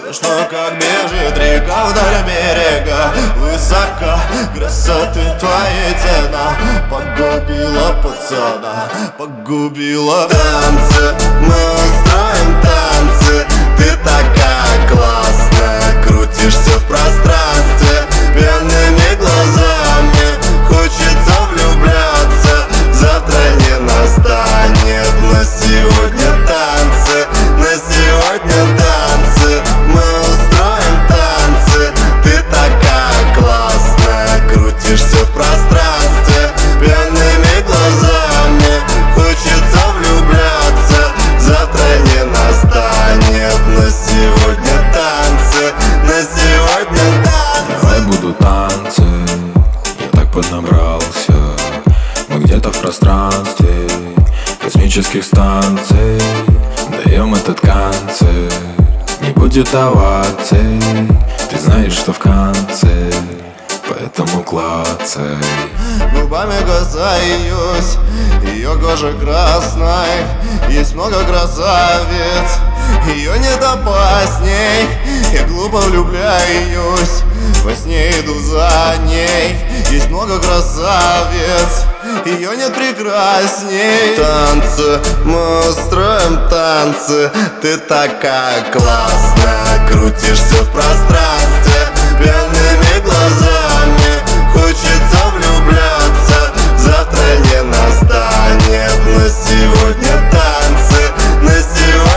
Смешно, как бежит река вдоль берега. Высока красоты твоей цена, погубила пацана, погубила. Танцы, мы устроим танцы. Ты такая классная, крутишься в пространстве пьяными глазами. Хочется влюбляться, завтра не настанет. Но сегодня танцы, на сегодня танцы. Мы устроим танцы. Ты такая классная, крутишься в пространстве пьяными глазами. Хочется влюбляться, завтра не настанет. Но сегодня танцы, на сегодня танцы. Давай будут танцы, я так поднабрался. Мы где-то в пространстве космических станций даем этот концерт. Не будет оваций, ты знаешь, что в конце, поэтому клацай. Губами касаюсь ее кожи красной. Есть много красавиц, ее нет опасней. Я глупо влюбляюсь, во сне иду за ней. Есть много красавиц, ее нет прекрасней. Танцы, мы устроим танцы. Ты такая классная, крутишься в пространстве пьяными глазами. Хочется влюбляться, завтра не настанет. Но сегодня танцы, на сегодня